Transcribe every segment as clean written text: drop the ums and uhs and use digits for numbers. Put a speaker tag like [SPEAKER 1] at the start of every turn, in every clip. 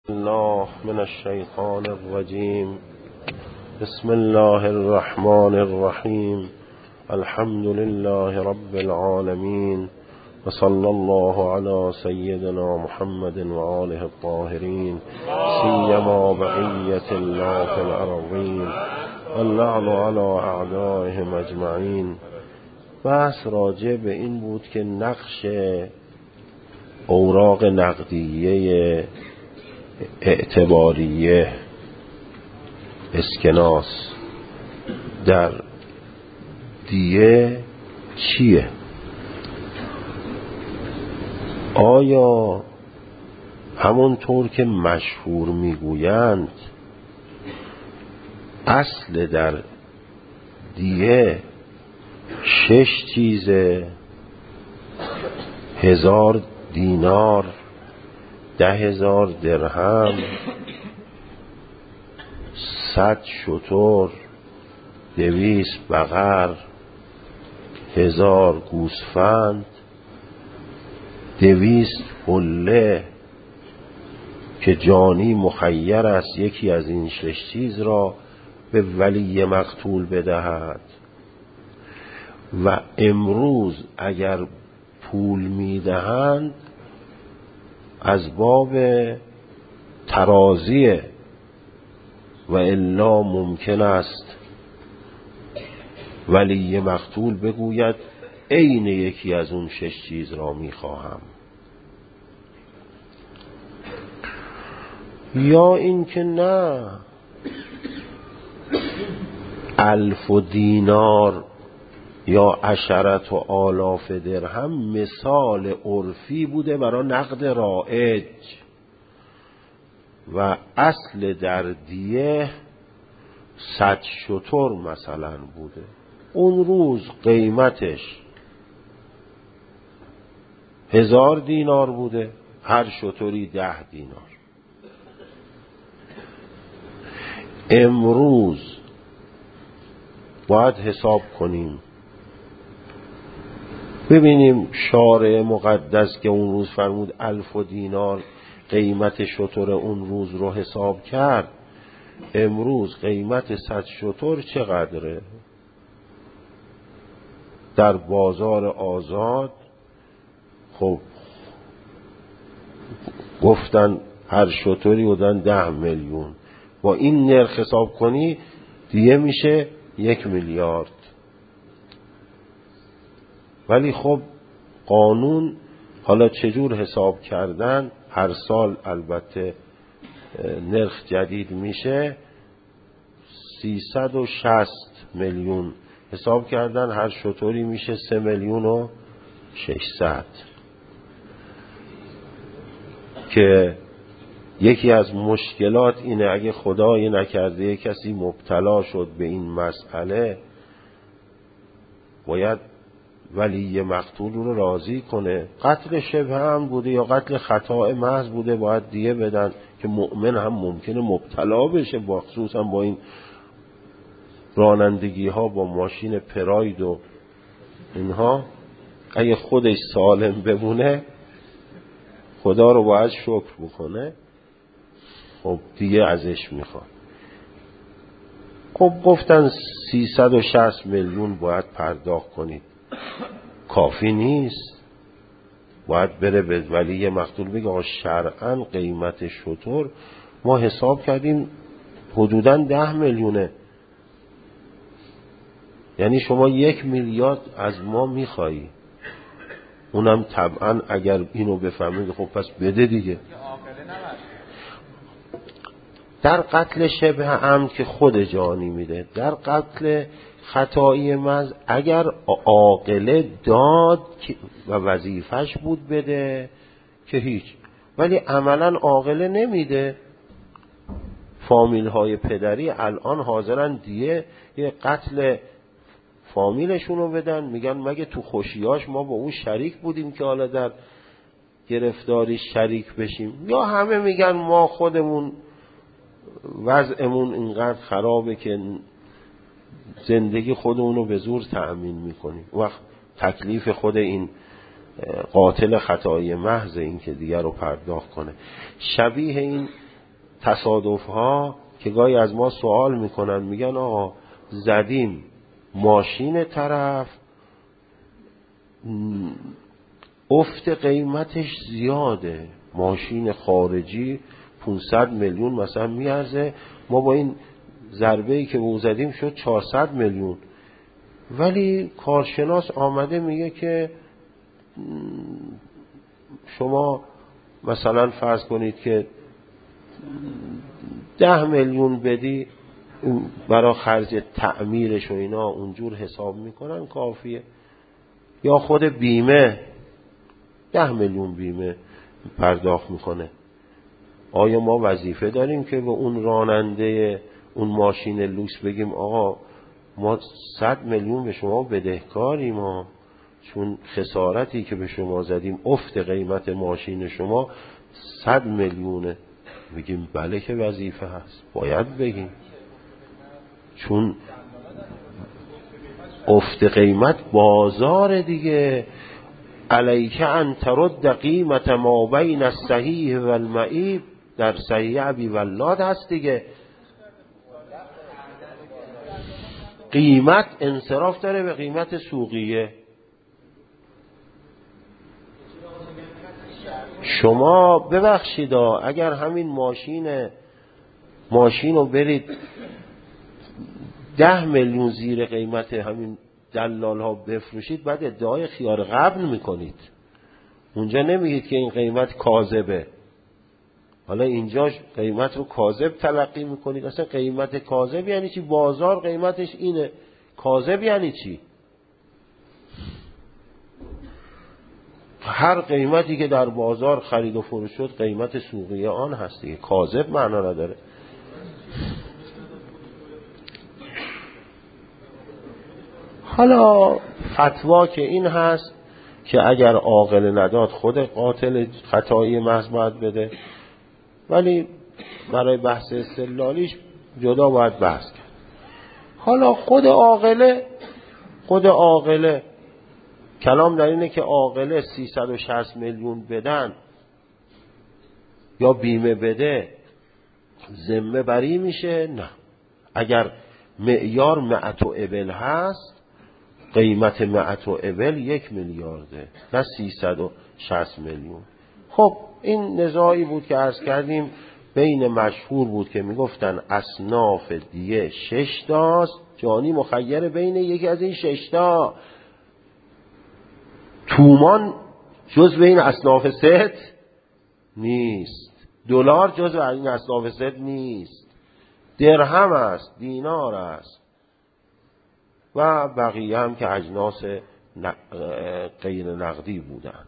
[SPEAKER 1] الله من الشیطان الرجیم. بسم الله الرحمن الرحیم. الحمد لله رب العالمین و صلی الله علی سیدنا محمد و آله الطاهرین سیما بقیة الله فی الارضین اللعن علی اعدائهم اجمعین. بحث راجع به این بود که نقش اوراق نقدیه اعتباریه اسکناس در دیه چیه؟ آیا همونطور که مشهور میگویند اصل در دیه 6 چیزه؟ 1000 دینار، 10,000 درهم، 100 شتر، 200 بقر، 1000 گوسفند، 200 حله که جانی مخیر است یکی از این 6 چیز را به ولی مقتول بدهد. و امروز اگر پول میدهند از باب ترازیه و الا ممکن است ولی مقتول بگوید عین یکی از اون 6 چیز را میخواهم، یا اینکه نه 1000 دینار یا 10,000 درهم مثال عرفی بوده برای نقد رایج و اصل در دیه 100 شتر مثلا بوده. اون روز قیمتش 1000 دینار بوده، هر شتری 10 دینار. امروز باید حساب کنیم ببینیم شارع مقدس که اون روز فرمود 1000 دینار قیمت شتر اون روز رو حساب کرد، امروز قیمت 100 شتر چقدره؟ در بازار آزاد خب گفتن هر شتری بودن 10 میلیون، با این نرخ حساب کنی دیگه میشه 1 میلیارد. ولی خب قانون حالا چجور حساب کردن، هر سال البته نرخ جدید میشه، 360 میلیون حساب کردن، هر شتری میشه 3,600,000. که یکی از مشکلات اینه اگه خدای نکرده کسی مبتلا شد به این مسئله، باید ولی مقتول رو راضی کنه. قتل شبه هم بوده یا قتل خطا محض بوده باید دیه بدن، که مؤمن هم ممکنه مبتلا بشه، خصوصا با این رانندگی ها با ماشین پراید و اینها. اگه خودش سالم بمونه خدا رو باید شکر بکنه، خب دیگه ازش میخواد. خب گفتن 360 میلیون باید پرداخت کنید، کافی نیست، باید بره به ولی مقتول بگه آقا شرعاً قیمت شتر ما حساب کردیم حدوداً 10 میلیونه، یعنی شما 1 میلیارد از ما میخوایی. اونم طبعاً اگر اینو بفهمید خب پس بده دیگه. در قتل شبه عمد که خود جانی میده، در قتل خطایی محض اگر عاقله داد و وظیفش بود بده که هیچ، ولی عملا عاقله نمیده. فامیل های پدری الان حاضرن دیه یه قتل فامیلشونو بدن، میگن مگه تو خوشیاش ما با اون شریک بودیم که حالا در گرفتاری شریک بشیم؟ یا همه میگن ما خودمون وضعمون اینقدر خرابه که زندگی خودمونو به زور تأمین میکنیم، وقت تکلیف خود این قاتل خطایی محض این که دیگر رو پرداخت کنه. شبیه این تصادف ها که گاهی از ما سوال میکنن، میگن آقا زدیم ماشین طرف افت قیمتش زیاده، ماشین خارجی 500 میلیون مثلا میارزه، ما با این ضربه‌ای که او زدیم شد 400 میلیون. ولی کارشناس آمده میگه که شما مثلا فرض کنید که 10 میلیون بدی برای خرج تعمیرش و اینا، اونجور حساب میکنن کافیه. یا خود بیمه 10 میلیون بیمه پرداخت میکنه. آیا ما وظیفه داریم که به اون راننده اون ماشین لوکس بگیم آقا ما 100 میلیون به شما بدهکاریم ما، چون خسارتی که به شما زدیم افت قیمت ماشین شما 100 میلیونه؟ بگیم بله که وظیفه هست، باید بگیم، چون افت قیمت بازار دیگه. علیک ان ترد قیمت ما بین الصحیح و المعیب، در صحیح ابی ولاد هست دیگه. قیمت انصراف داره به قیمت سوقیه. شما ببخشید اگر همین ماشین رو برید 10 میلیون زیر قیمت همین دلال ها بفروشید، بعد ادعای خیار قبل میکنید، اونجا نمیگید که این قیمت کاذبه. حالا اینجا قیمت رو کاذب تلقی میکنید. اصلا قیمت کاذب یعنی چی؟ بازار قیمتش اینه. کاذب یعنی چی؟ هر قیمتی که در بازار خرید و فروش شد قیمت سوقی آن هست دیگه. کاذب معنا نداره. حالا فتوا که این هست که اگر عاقل نداد خود قاتل خطایی محض باید بده، ولی برای بحث استدلالیش جدا باید بحث کرد. حالا خود عاقله کلام در اینه که عاقله 360 میلیون بدن یا بیمه بده ذمه بری میشه؟ نه. اگر معیار مئت و ابل هست، قیمت مئت و ابل 1 میلیارده، نه 360 میلیون. خب این نزاعی بود که عرض کردیم بین مشهور بود که میگفتن اصناف دیه 6 تاست، جانی مخیر بین یکی از این 6 تا. تومان جزو این اصناف 6 نیست، دلار جزو این اصناف 6 نیست، درهم است، دینار است و بقیه هم که اجناس غیر نقدی بودن.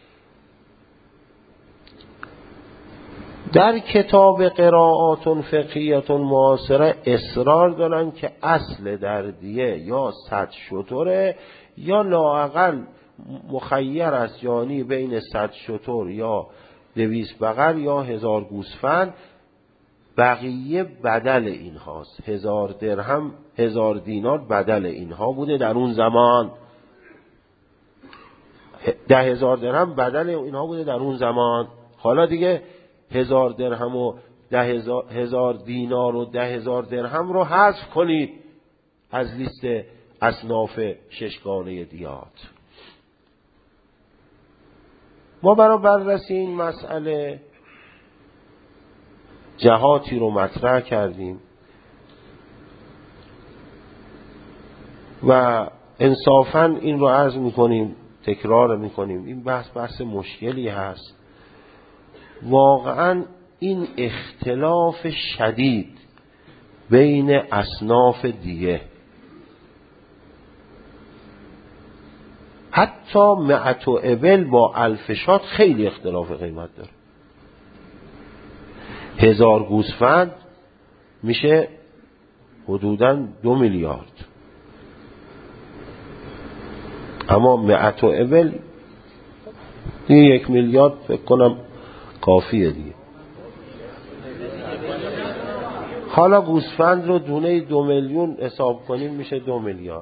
[SPEAKER 1] در کتاب قرائات فقهیه معاصره اصرار دارن که اصل در دیه یا 100 شتره یا لااقل مخیر است، یعنی بین 100 شتر یا 200 بقر یا 1000 گوسفند. بقیه بدل این هاست. 1000 درهم 1000 دینار بدل اینها بوده در اون زمان. 10,000 درهم بدل اینها بوده در اون زمان. حالا دیگه 1000 درهم و 10,000 دینار و 10,000 درهم رو حذف کنید از لیست اصناف ششگانه دیات. ما برای بررسی این مسئله جهاتی رو مطرح کردیم و انصافاً این رو عرض میکنیم، تکرار میکنیم، این بحث مشکلی هست. واقعاً این اختلاف شدید بین اصناف دیه، حتی مئت و ابل با الفشات خیلی اختلاف قیمت داره. 1000 گوسفند میشه حدوداً 2 میلیارد، اما مئت و ابل 1 میلیارد فکر کنم کافیه دیگه. حالا گوسفند رو دونه 2 میلیون حساب کنیم میشه 2 میلیارد.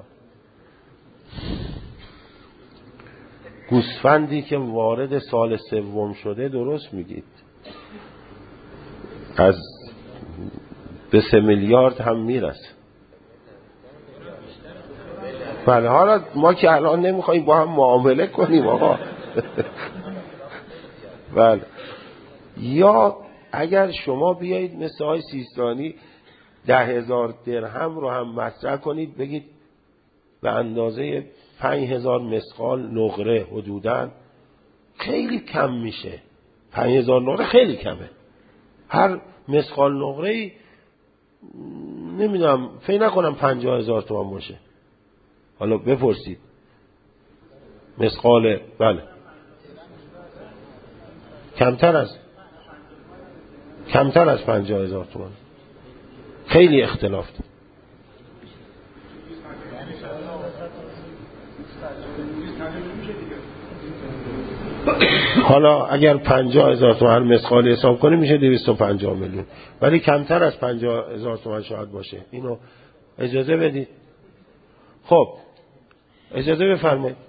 [SPEAKER 1] گوسفندی که وارد سال سوم شده، درست میگید، از به 3 میلیارد هم میرسه. بله، حالا ما که الان نمیخوایم با هم معامله کنیم آقا. بله. یا اگر شما بیایید مثل های سیستانی 10,000 درهم رو هم مطرح کنید، بگید به اندازه 5,000 مثقال نقره حدوداً، خیلی کم میشه. 5,000 نقره خیلی کمه. هر مثقال نقره‌ای نمیدونم، فکر نکنم 50,000 تومان باشه. حالا بپرسید مثقال. بله، کمتر از 50,000 تومان. خیلی اختلاف داره. حالا اگر 50,000 تومان مثقال حساب کنیم میشه 250 میلیون، ولی کمتر از 50,000 تومان شاید باشه. اینو اجازه بدید. خب اجازه بفرمایید.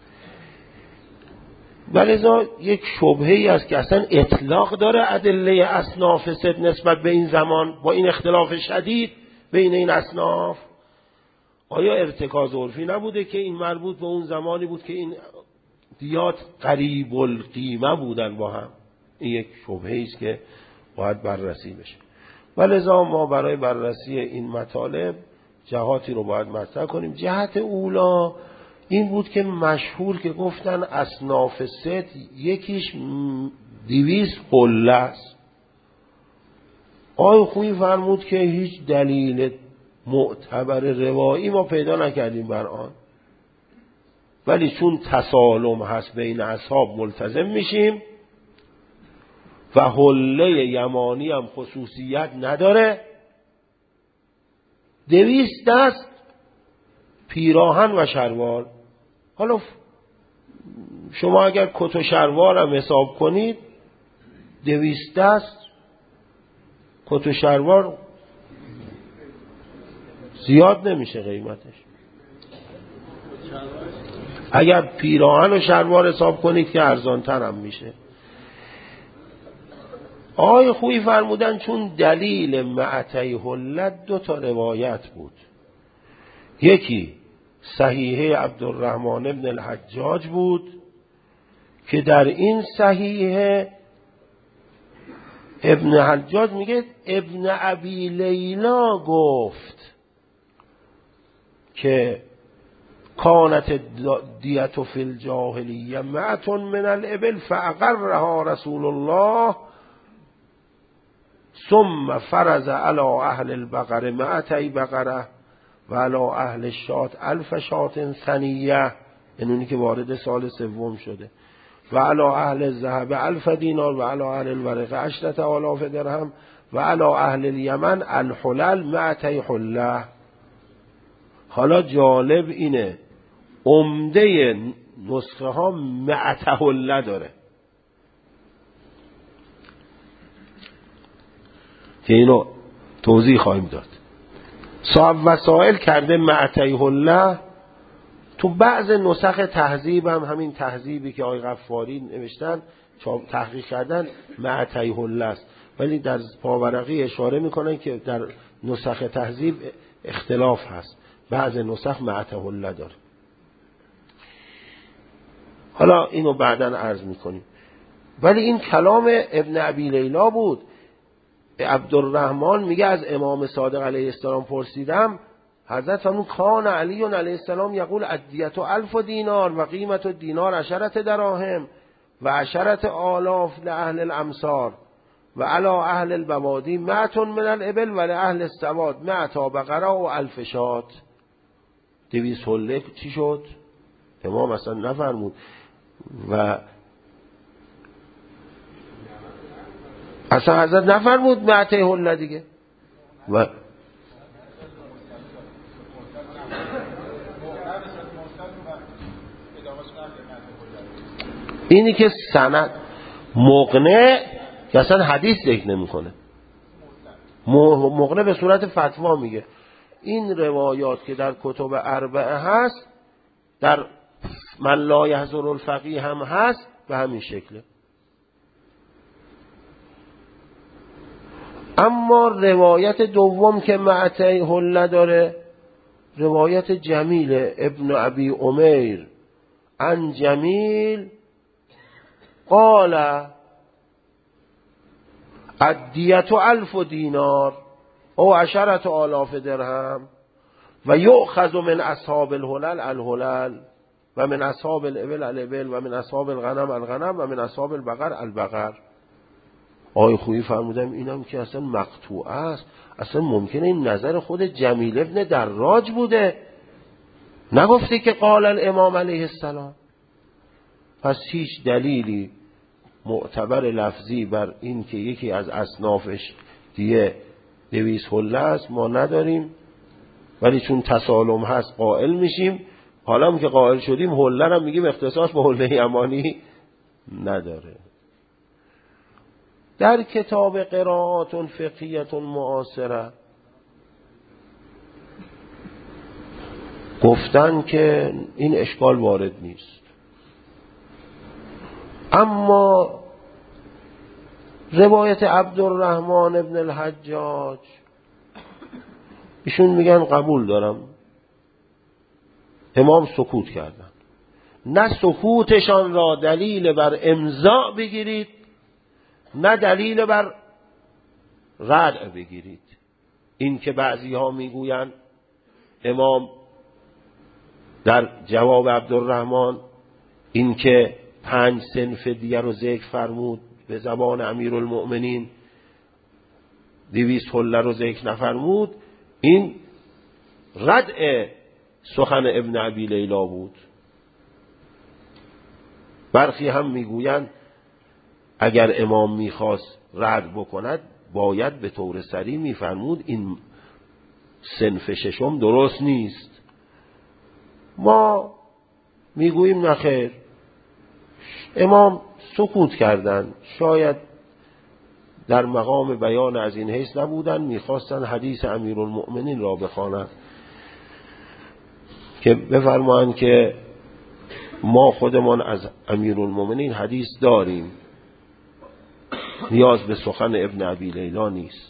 [SPEAKER 1] ولذا یک شبهه‌ای است که اصلا اطلاق داره ادله اصناف ست نسبت به این زمان با این اختلاف شدید بین این اصناف. آیا ارتکاز عرفی نبوده که این مربوط به اون زمانی بود که این دیات قریب القیمه بودن با هم؟ این یک شبهه‌ای است که باید بررسی بشه. ولذا ما برای بررسی این مطالب جهاتی رو باید مطرح کنیم. جهت اولا این بود که مشهور که گفتن اصناف ست یکیش 200 حله است. آقای خویی فرمود که هیچ دلیل معتبر روایی ما پیدا نکردیم بر آن، ولی چون تسالم هست بین اصحاب ملتزم میشیم و حله یمانی هم خصوصیت نداره. 200 دست پیراهن و شلوار. حالا شما اگر کت و شلوار هم حساب کنید 200 دست کت و شلوار زیاد نمیشه قیمتش. اگر پیراهن و شلوار حساب کنید که ارزان‌تر هم میشه. آقای خویی فرمودن چون دلیل معطی حلت 2 تا روایت بود. یکی صحیحه عبدالرحمن ابن الحجاج بود که در این صحیحه ابن حجاج میگه ابن ابی لیلا گفت که کانت دیت فی الجاهلیه معتن من الابل فاقرها رسول الله ثم فرض على اهل البقره معتی بقره و علی اهل الشات 1000 شات ثنیه، اینونی که وارد سال 3 شده، و علی اهل الذهب 1000 دینار و علی اهل الورق 10,000 درهم و علی اهل الیمن الحلل معتی حله. حالا جالب اینه عمده نسخه ها معته حله داره که اینو توضیح خواهیم داد. صاحب وسائل کرده معتی حله. تو بعض نسخ تهذیب هم همین تهذیبی که آقای غفاری نوشتن تحقیق کردن معتی حله است، ولی در پاورقی اشاره میکنن که در نسخ تهذیب اختلاف هست، بعض نسخ معتی حله داره. حالا اینو بعداً عرض میکنیم. ولی این کلام ابن ابی لیلا بود. عبدالرحمن میگه از امام صادق علیه السلام پرسیدم، حضرت فرمود کان علی علیه السلام یقول الدیت 1000 دینار و قیمت الدینار 10 دراهم و 10 آلاف لأهل الامصار و علی اهل البوادی معتن من الابل و لأهل السواد معتا بقره و 1000 شات. 200 حله چی شد؟ امام اصلا نفرمود و اصلا حضرت نفرمود معتی حله دیگه. و اینی که سند مقنع که اصلا حدیث ذکر نمیکنه، مقنع به صورت فتوا میگه. این روایات که در کتب اربعه هست، در من لا یحضر الفقیه هم هست، به همین شکله. اما روایت دوم که معطی حله داره، روایت جمیل ابن ابی امیر عن جمیل قال الدیة 1000 دینار او 10,000 درهم و یؤخذ من اصحاب الحلل الحلل و من اصحاب الابل الابل و من اصحاب الغنم الغنم و من اصحاب البقر البقر. آقای خویی فرمودم اینم که اصلا مقطوع است، اصلا ممکنه این نظر خود جمیل ابن دراج بوده، نگفته که قال الامام علیه السلام. پس هیچ دلیلی معتبر لفظی بر این که یکی از اصنافش دیگه 200 حله است ما نداریم، ولی چون تسالم هست قائل میشیم. حالا هم که قائل شدیم حله هم میگیم اختصاص به حله یمانی نداره. در کتاب قرائات فقهیه معاصره گفتن که این اشکال وارد نیست، اما روایت عبدالرحمن ابن الحجاج ایشون میگن قبول دارم، امام سکوت کردن، نه سکوتشان را دلیل بر امضاء بگیرید نه دلیل بر ردع بگیرید. این که بعضی ها میگوین امام در جواب عبدالرحمن این که 5 صنف دیگر رو ذکر فرمود به زبان امیرالمؤمنین 200 حله رو ذکر نفرمود، این ردع سخن ابن ابی لیلا بود. برخی هم میگویند اگر امام میخواست رد بکند باید به طور صریح میفرمود این صنف ششم درست نیست. ما میگوییم نخیر، امام سکوت کردن، شاید در مقام بیان از این حیث نبودن، میخواستن حدیث امیرالمؤمنین را بخوانند که بفرمایند که ما خودمان از امیرالمؤمنین حدیث داریم، نیاز به سخن ابن ابی لیلا نیست.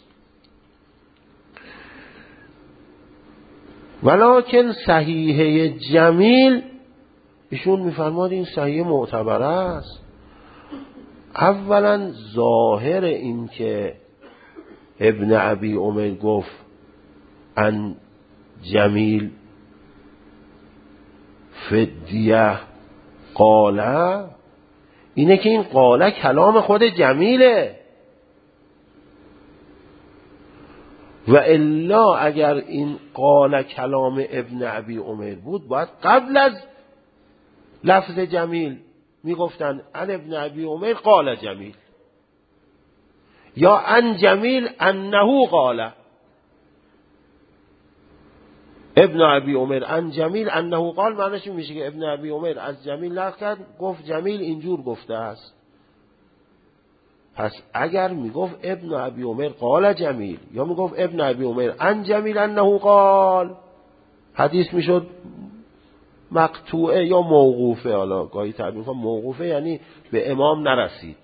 [SPEAKER 1] ولکن صحیحه جمیل ایشون میفرماد این صحیح معتبره است. اولا ظاهر این که ابن ابی امیر گفت ان جمیل فدیه قاله، اینه که این قاله کلام خود جمیله، و الا اگر این قاله کلام ابن ابی امیر بود باید قبل از لفظ جمیل میگفتن ان ابن ابی امیر قال جمیل یا ان جمیل انه قال. ابن ابی امیر ان جمیل انه قال معنیش میشه که ابن ابی امیر از جمیل نقل کرد گفت جمیل اینجور گفته است. پس اگر میگفت ابن ابی امیر قال جمیل یا میگفت ابن ابی امیر ان جمیل انه قال، حدیث میشد مقطوعه یا موقوفه. حالا گاهی تعبیر میکنم موقوفه یعنی به امام نرسید،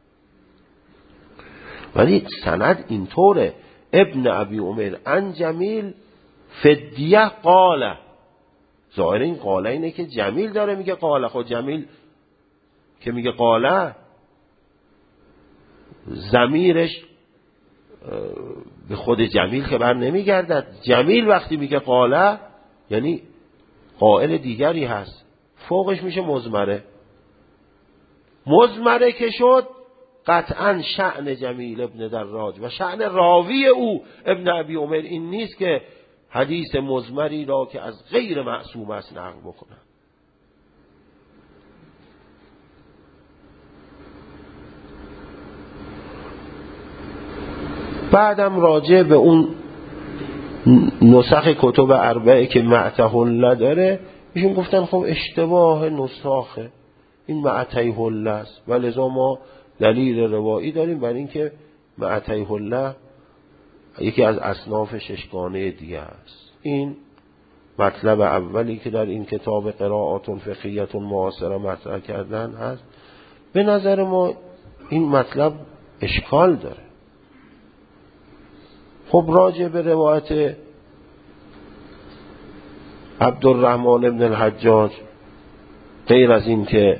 [SPEAKER 1] ولی سند اینطوره ابن ابی امیر ان جمیل فدیه قاله. ظاهر این قاله اینه که جمیل داره میگه قاله، خود جمیل که میگه قاله ضمیرش به خود جمیل که بر نمیگردد. جمیل وقتی میگه قاله یعنی قائل دیگری هست، فوقش میشه مضمره. مضمره که شد قطعا شأن جمیل ابن دراج و شأن راوی او ابن ابی امیر این نیست که حدیث مضمری را که از غیر معصوم است نقل بکنه. بعدم راجع به اون نسخ کتب اربعه که معطی حله داره ایشون گفتن خب اشتباه نساخه، این معطی حله است و لذا ما دلیل روایی داریم بر این که معطی حله یکی از اصناف ششگانه دیگه است. این مطلب اولی که در این کتاب قرائات فقهیه معاصره مطرح کردن هست. به نظر ما این مطلب اشکال داره. خب راجع به روایت عبدالرحمن ابن الحجاج، غیر از این که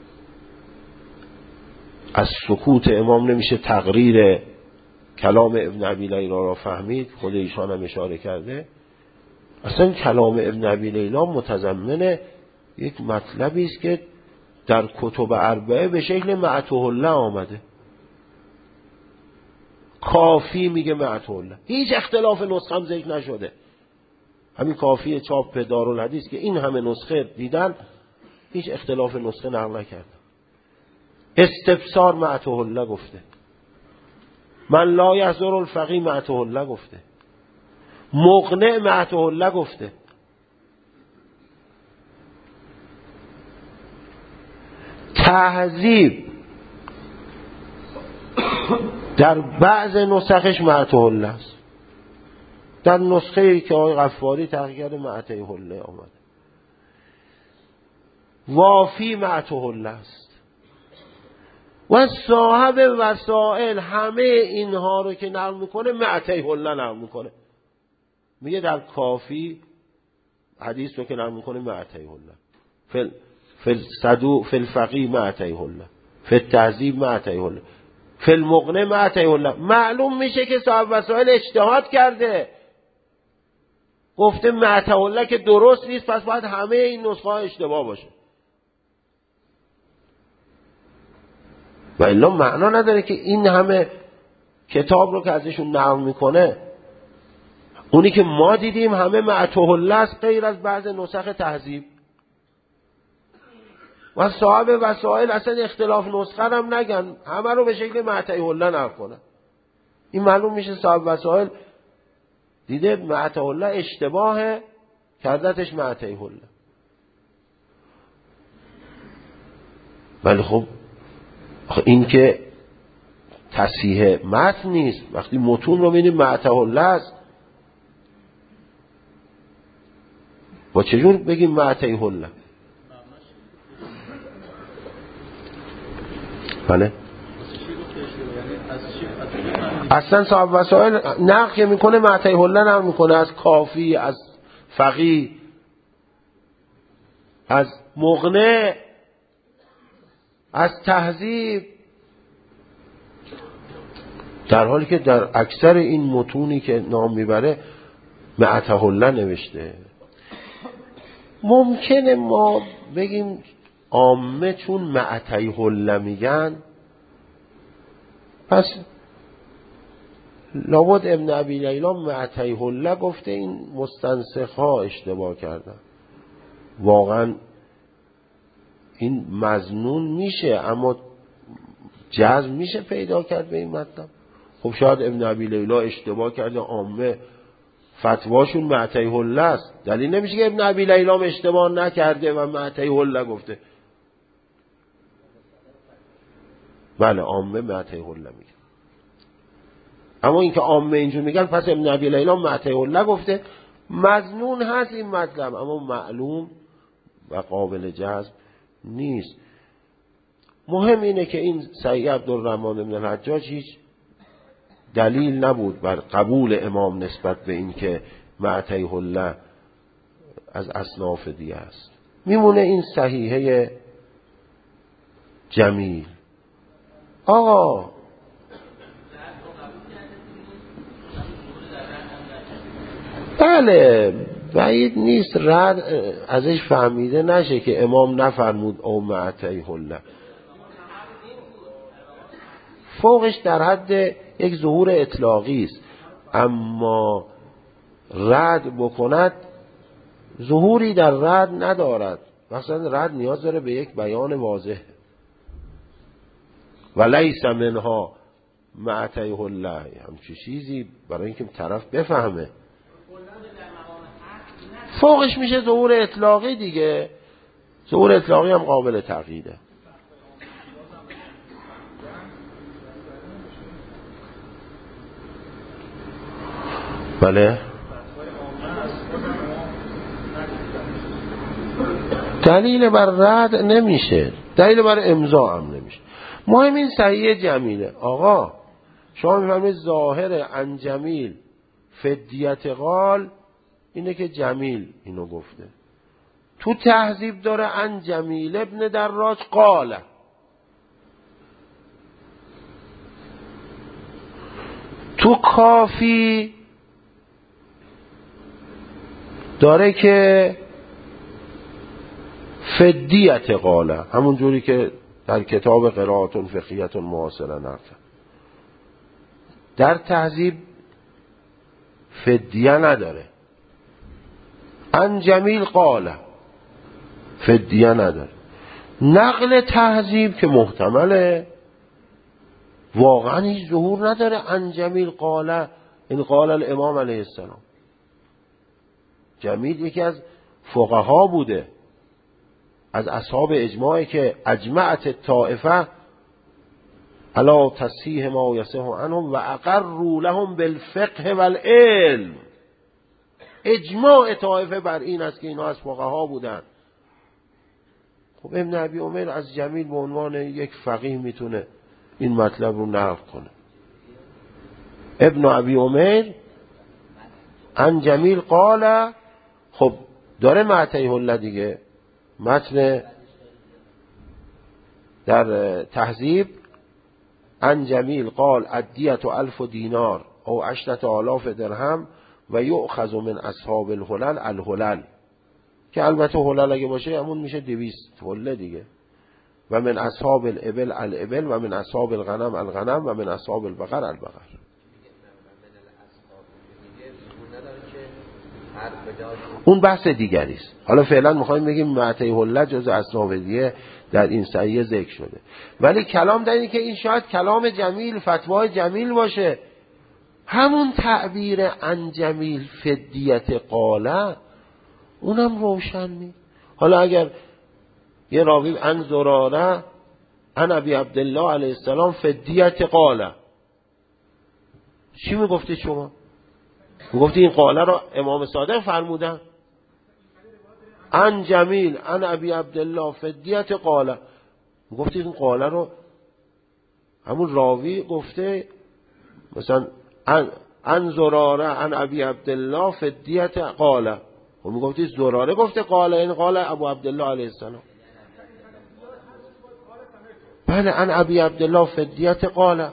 [SPEAKER 1] از سکوت امام نمیشه تقریر کلام ابن ابی لیلا را فهمید، خود ایشان هم اشاره کرده، اصلا کلام ابن ابی لیلا متضمن یک مطلبی است که در کتب اربعه به شکل معطوه الله آمده. کافی میگه معطوه الله، هیچ اختلاف نسخه هم ذکر نشده. همین کافی چاپ دارالحدیث که این همه نسخه دیدن هیچ اختلاف نسخه نقل نکردن. استفسار معطوه الله گفته، من لا یحضر الفقیه معطوه الله گفته، مقنع معطوه الله گفته. تهذیب در بعض نسخش معطوه الله است، در نسخه ای که آقای غفاری تحقیق کرده معطوه الله آمده. وافی معطوه الله است و صاحب وسائل همه اینها رو که نقل میکنه معطوه الله نقل میکنه. میگه در کافی حدیث رو که نقل میکنه معطوه الله، فی الفقیه معطوه الله، فی التهذیب معطوه الله، فی المغنی معطوه الله. معلوم میشه که صاحب وسائل اجتهاد کرده، گفته معطوه الله که درست نیست، پس باید همه این نسخه ها اشتباه باشه. و الا معنا نداره که این همه کتاب رو که ازشون نقل میکنه، اونی که ما دیدیم همه معطوه الله است غیر از بعض نسخ تهذیب. و صاحب وسائل اصلا اختلاف نسخه هم نگن، همه رو به شکل معطوه الله نقل کنن. این معلوم میشه صاحب وسائل دیده معطوه الله اشتباه کردتش معطوه الله. ولی خب این که تصحیح متن نیست. وقتی متون رو ببینیم معطوه الله است، با چجور بگیم معطوه الله؟ بله اصلا صاحب وسائل نقل که میکنه معطوه الله نقل میکنه از کافی، از فقیه، از مغنی، از تهذیب، در حالی که در اکثر این متونی که نام میبره معطوه الله نوشته. ممکنه ما بگیم عامه چون معطوه الله میگن پس لابد ابن ابی لیلا معطوه الله گفته، این مستنسخ ها اشتباه کردن. واقعا این مظنون میشه، اما جزم میشه پیدا کرد به این مطلب. خب شاید ابن ابی لیلا اشتباه کرده، عامه فتواشون معطوه الله است، دلیل نمیشه که ابن ابی لیلا اشتباه نکرده و معطوه الله گفته. بله عامه معطوه الله میگن، اما اینکه عامه اینجور میگن پس ابن ابی لیلا معطوه الله گفته. مظنون هست این مطلب، اما معلوم و قابل جزم نیست. مهم اینه که این سعی عبدالرحمن بن الحجاج هیچ دلیل نبود بر قبول امام نسبت به این که معطوه الله از اصناف دیگه است. میمونه این صحیحه جمیل. آقا بله بعید نیست رد ازش فهمیده نشه که امام نفرمود او معطوه الله، فوقش در حد یک ظهور اطلاقی است، اما رد بکند ظهوری در رد ندارد. مثلا رد نیاز داره به یک بیان واضح، ولیس منها معطوه الله، همچی چیزی برای اینکه طرف بفهمه. فوقش میشه ظهور اطلاقی دیگه. ظهور اطلاقی هم قابل تقییده. بله دلیل بر رد نمیشه، دلیل بر امضا هم نمیشه. مهم این صحیح جمیله. آقا شما میفهمید ظاهر عن جمیل فدیت قال اینه که جمیل اینو گفته. تو تهذیب داره عن جمیل ابن دراج قال. تو کافی داره که فدیت قال، همون جوری که در کتاب قرائت فقهیت معاصره نرفت. در تهذیب فدیه نداره، عن جمیل قال فدیه نداره. نقل تهذیب که محتمله واقعا هیچ ظهور نداره، عن جمیل قال این قال الامام علیه السلام. جمیل یکی از فقها بوده، از اصحاب اجماعی که اجمعت الطائفه علی تصحیح ما یصح عنهم و اقروا لهم بالفقه والعلم. اجماع طائفه بر این است که اینا از فقها بودن. خب ابن ابی عمر از جمیل به عنوان یک فقیه میتونه این مطلب رو نقل کنه. ابن ابی عمر عن جمیل قال، خب داره معتیه الله دیگه، متن در تهذیب عن جمیل قال ادیت 1000 دینار او 10,000 درهم و یؤخذ من اصحاب الحلل الحلل، که البته حلل اگه باشه همون میشه 200 حله دیگه، و من اصحاب الابل الابل و من اصحاب الغنم الغنم و من اصحاب البقر البقر. اون بحث دیگری است. حالا فعلا میخوایم بگیم معطی حله جز اصناف دیگه در این صحیح ذکر شده، ولی کلام در اینه که این شاید کلام جمیل، فتوای جمیل باشه. همون تعبیر عن جمیل فدیت قاله اونم روشن نیست. حالا اگر یه راوی عن زراره عن ابی عبدالله علیه السلام فدیت قاله، چی میگفتی شما؟ میگفتی این قاله رو امام صادق فرمودن. عن جمیل عن ابی عبدالله فدیت قاله، میگفتی این قاله رو همون راوی گفته، مثلا عن زراره عن ابی عبدالله فدیت قاله، و میگفتی زراره گفته قاله، این قاله ابو عبدالله علیه السلام. بله عن ابی عبدالله فدیت قاله،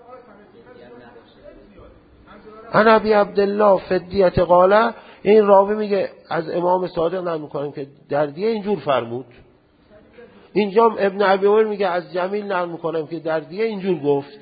[SPEAKER 1] عن ابی عبدالله فدیت قاله. این راوی میگه از امام صادق نقل میکنیم که در دیه اینجور فرمود. اینجا ابن ابی عمر میگه از جمیل نقل میکنم که در دیه اینجور گفت.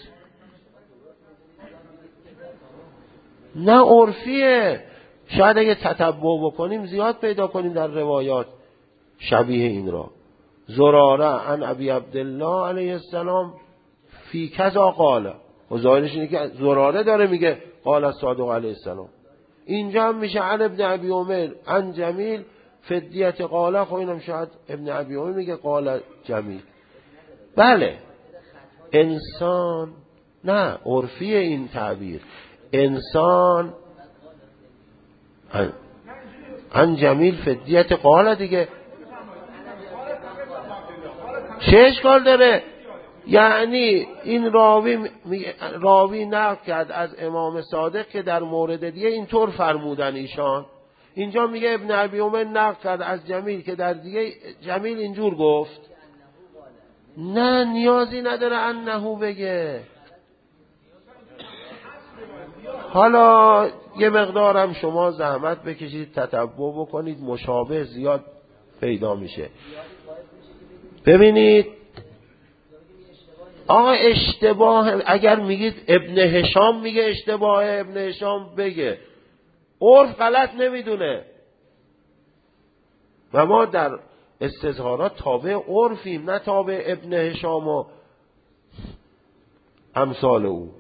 [SPEAKER 1] نه عرفیه. شاید اگه تتبع بکنیم زیاد پیدا کنیم در روایات شبیه این را. زراره عن ابی عبدالله علیه السلام فی کذا قاله، و ظاهرش اینه که زراره داره میگه قال صادق علیه السلام. اینجا هم میشه عن ابن ابی عمر عن جمیل فدیت قاله، خب اینم شاید ابن ابی عمر میگه قال جمیل. بله انسان، نه عرفی این تعبیر، انسان عن جمیل فدیت قاله دیگه، چه اشکال داره؟ یعنی این راوی نقل کرد از امام صادق که در مورد دیگه اینطور فرمودن ایشان. اینجا میگه ابن ابی عمر نقل کرد از جمیل که در دیگه جمیل اینجور گفت. نه نیازی نداره انهو بگه. حالا یه مقدارم شما زحمت بکشید تتبع بکنید، مشابه زیاد پیدا میشه. ببینید آقا اشتباه، اگر میگید ابن هشام میگه اشتباه، ابن هشام بگه، عرف غلط نمیدونه و ما در استظهارات تابع عرفیم، نه تابع ابن هشام و امثال او.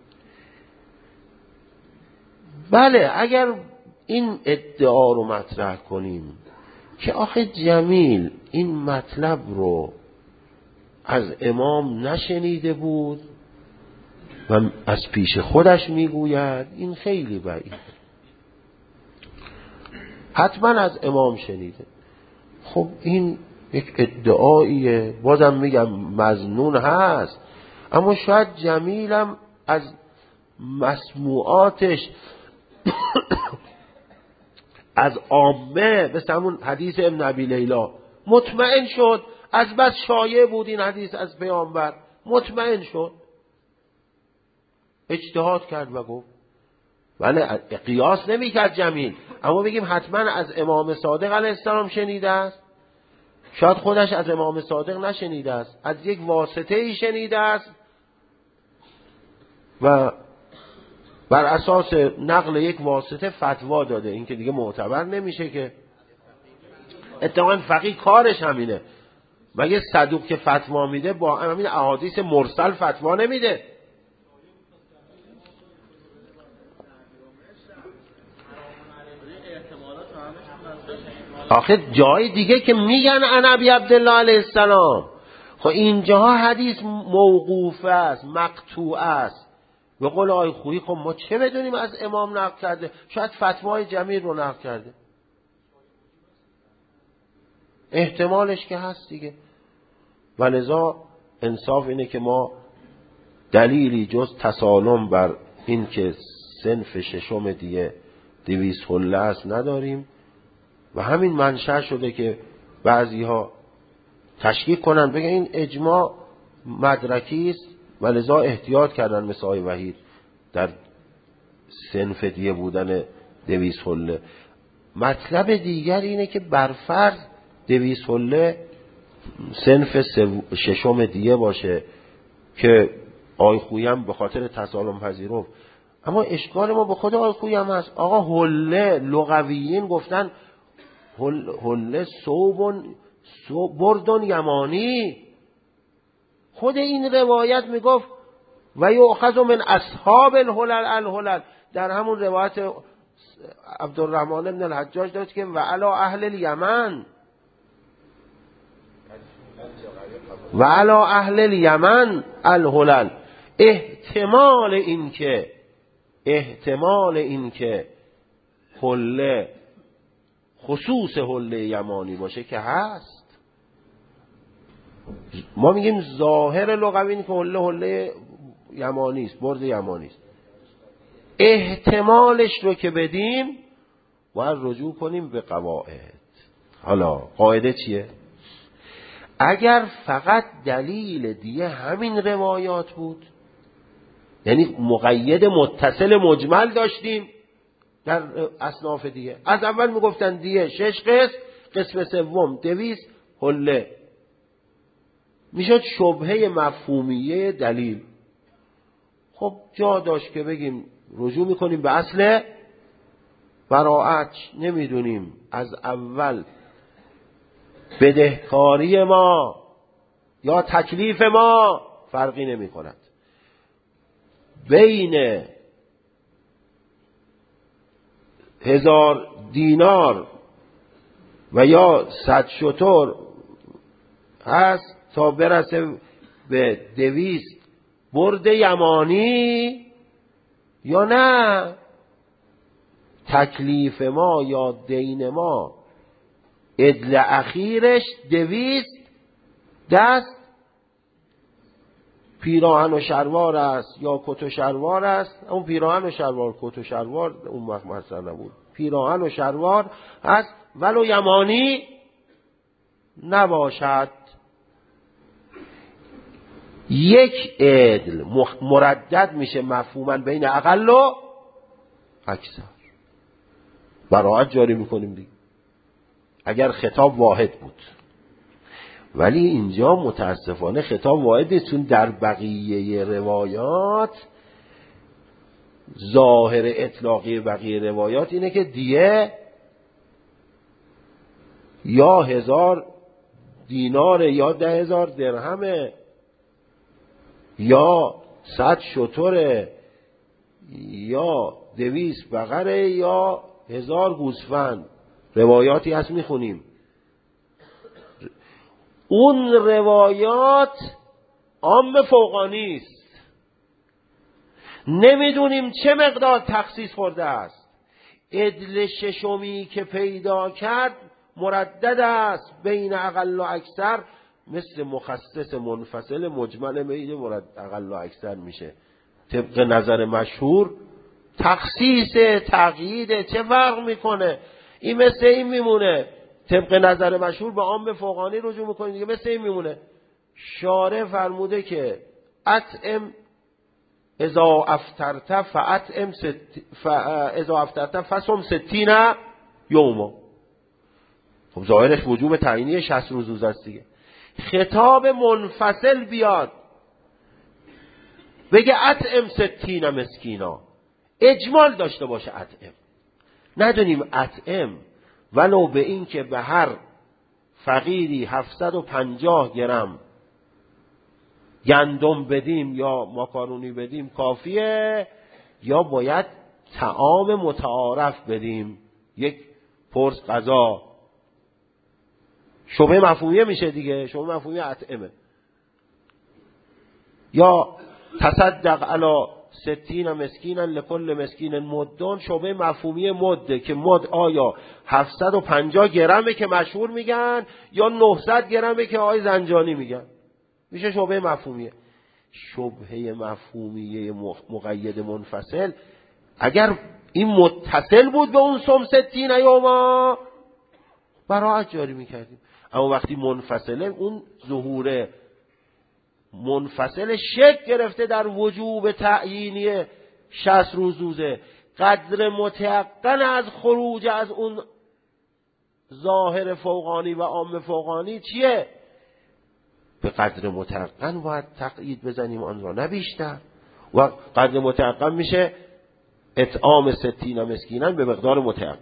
[SPEAKER 1] بله اگر این ادعا رو مطرح کنیم که آخه جمیل این مطلب رو از امام نشنیده بود و از پیش خودش میگوید، این خیلی بعیده. حتما از امام شنیده. خب این یک ادعاییه، بازم میگم مظنون هست، اما شاید جمیلم از مسموعاتش از عامه، مثل همون حدیث ابن ابی لیلا مطمئن شد، از بس شایع بود این حدیث از پیامبر، مطمئن شد، اجتهاد کرد و گفت. ولی قیاس نمی کرد جمیل، اما بگیم حتما از امام صادق علیه السلام شنیده است. شاید خودش از امام صادق نشنیده است، از یک واسطه ای شنیده است و بر اساس نقل یک واسطه فتوا داده. این که دیگه معتبر نمیشه که. اتفاقا فقیه کارش همینه. مگه صدوق که فتوا میده با همین احادیث مرسل فتوا نمیده؟ آخه جای دیگه که میگن عن ابی عبدالله علیه السلام، خب اینجاها حدیث موقوف است، مقطوع است. به قول آقای خویی خب ما چه بدونیم از امام نقل کرده، شاید فتوای جمیل رو نقل کرده، احتمالش که هست دیگه. ولذا انصاف اینه که ما دلیلی جز تسالم بر این که صنف ششم دیه 200 حله است نداریم و همین منشأ شده که بعضی ها تشکیک کنن بگن این اجماع مدرکی است و لذا احتیاط کردن مثل آقای وحید در صنف دیه بودن 200 حله. مطلب دیگر اینه که برفرض 200 حله صنف ششم دیه باشه که آقای خویی هم به خاطر تسالم پذیرفت، اما اشکال ما به خود آقای خویی هم هست. آقا حله لغویین گفتن حله بردون یمانی. خود این روایت میگفت و یؤخذ من اصحاب الحلل. در همون روایت عبدالرحمن بن الحجاج داشت که و علی اهل الیمن، و علی اهل الیمن الحلل. احتمال این که حله خصوص حله یمانی باشه که هست. ما میگیم ظاهر لغوی این که حله یمانی است، برد یمانی است. احتمالش رو که بدیم باید رجوع کنیم به قواعد. حالا قاعده چیه؟ اگر فقط دلیل دیگه همین روایات بود، یعنی مقید متصل مجمل داشتیم در اصناف دیگه، از اول میگفتن دیگه 6 قسم سوم 200 حله، میشد شبهه مفهومیه دلیل. خب جا داشت که بگیم رجوع میکنیم به اصل براءت، نمیدونیم از اول بدهکاری ما یا تکلیف ما فرقی نمی کند بین 1000 دینار و یا 100 شتر هست تا برسه به 200 برد یمانی یا نه. تکلیف ما یا دین ما عدل اخیرش 200 دست پیراهن و شلوار است یا کت و شلوار است. اون پیراهن و شلوار، کت و شلوار اون وقت مثلا نبود، پیراهن و شلوار است ولو یمانی نباشد. یک عدل مردد میشه مفهوما بین اقل و اکثر. براءت جاری میکنیم دیگه اگر خطاب واحد بود. ولی اینجا متاسفانه خطاب واحد نیست، چون در بقیه روایات ظاهر اطلاقی بقیه روایات اینه که دیه یا 1000 دینار یا 10,000 درهمه یا 100 شتر یا 200 بقره یا 1000 گوسفند. روایاتی هست میخونیم، اون روایات عام فوقانی است، نمیدونیم چه مقدار تخصیص خورده است. عدل ششمی که پیدا کرد مردد است بین اقل و اکثر، مثل مخصص منفصل مجمل بین اقل و اکثر میشه. طبق نظر مشهور تخصیص تقیید چه فرق میکنه؟ این مثل این میمونه، طبق نظر مشهور به عام فوقانی رجوع میکنید دیگه، مثل این میمونه. شارع فرموده که اطعم اذا افطرت فاطعم اذا افطرت فصم 60 یوما. خب ظاهرش وجوب تعیینی 60 روز روزه است دیگه. خطاب منفصل بیاد بگه اطعم 60 مسکینا، اجمال داشته باشه اطعم. ندونیم اطعم ولو به این که به هر فقیری 750 گرم گندم بدیم یا ماکارونی بدیم کافیه، یا باید طعام متعارف بدیم، یک پرس غذا. شبه مفهومیه میشه دیگه، شبه مفهومیه اطعمه. یا تصدق علی 60 مسکینا لکل مسکین مدون، شبه مفهومی مده که مد آیا 750 گرمه که مشهور میگن یا 900 گرمه که آقای زنجانی میگن، میشه شبه مفهومیه. شبهه مفهومیه مقید منفصل اگر این متصل بود به اون صوم 60 یوما براعت جاری میکردیم، اما وقتی منفصله اون ظهور منفصل شک گرفته در وجوب تعیینی 60 روز روزه. قدر متیقن از خروج از اون ظاهر فوقانی و عام فوقانی چیه؟ به قدر متیقن باید تقیید بزنیم آن را، نه بیشتر. و قدر متیقن میشه اطعام 60 مسکینا به مقدار متیقن.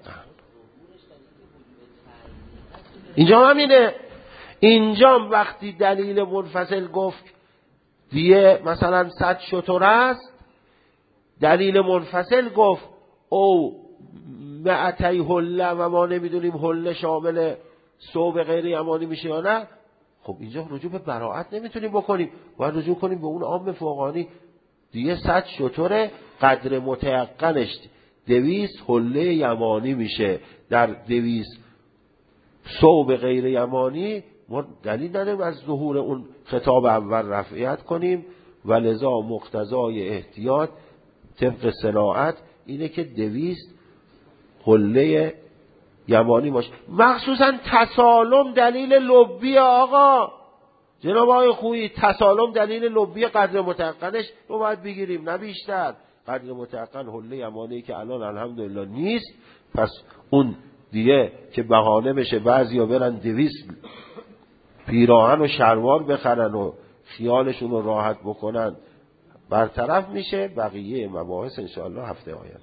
[SPEAKER 1] اینجا همینه. اینجا وقتی دلیل منفصل گفت دیه مثلا 100 شتر است، دلیل منفصل گفت او معتی حله و ما نمیدونیم حله شامل صوب غیر یمانی میشه یا نه، خب اینجا رجوع به براعت نمیتونیم بکنیم، باید رجوع کنیم به اون عام فوقانی. دیگه 100 شتر قدر متیقنش 200 حله یمانی میشه، در 200 صوب غیر یمانی ما دلیل نداریم از ظهور اون خطاب اول رفعیت کنیم، و لذا مقتضای احتیاط طبق صلاحت اینه که 200 حله یمانی باشه. مخصوصا تسالم دلیل لبی آقا جناب آقای خویی، تسالم دلیل لبی قدر متیقنش رو باید بگیریم نه بیشتر. قدر متیقن حله یمانی که الان الحمدلله نیست، پس اون دیگه که بهانه بشه بعضیا برن 200 پیراهن و شلوار بخرن و خیالشون رو راحت بکنن برطرف میشه. بقیه مباحث انشاءالله هفته آینده.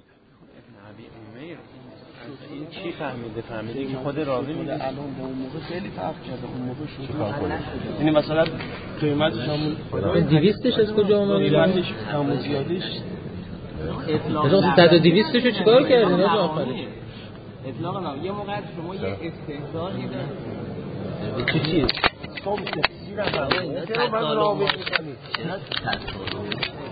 [SPEAKER 2] این چی فهمیده که خود راوی میگه الان به اون موقع خیلی فرق کرده، اون موقع شد یعنی مثلا قیمتش همون
[SPEAKER 3] 200ش از کجا اومد؟
[SPEAKER 2] قیمتش همون زیادیش
[SPEAKER 3] اطلاق 200ش رو چیکار کردین از آخرش؟
[SPEAKER 4] اطلاق نام یه موقع شما یه استحضاری
[SPEAKER 3] دارید چیه؟
[SPEAKER 1] صوم 60 نفر چرا من راه میکنید؟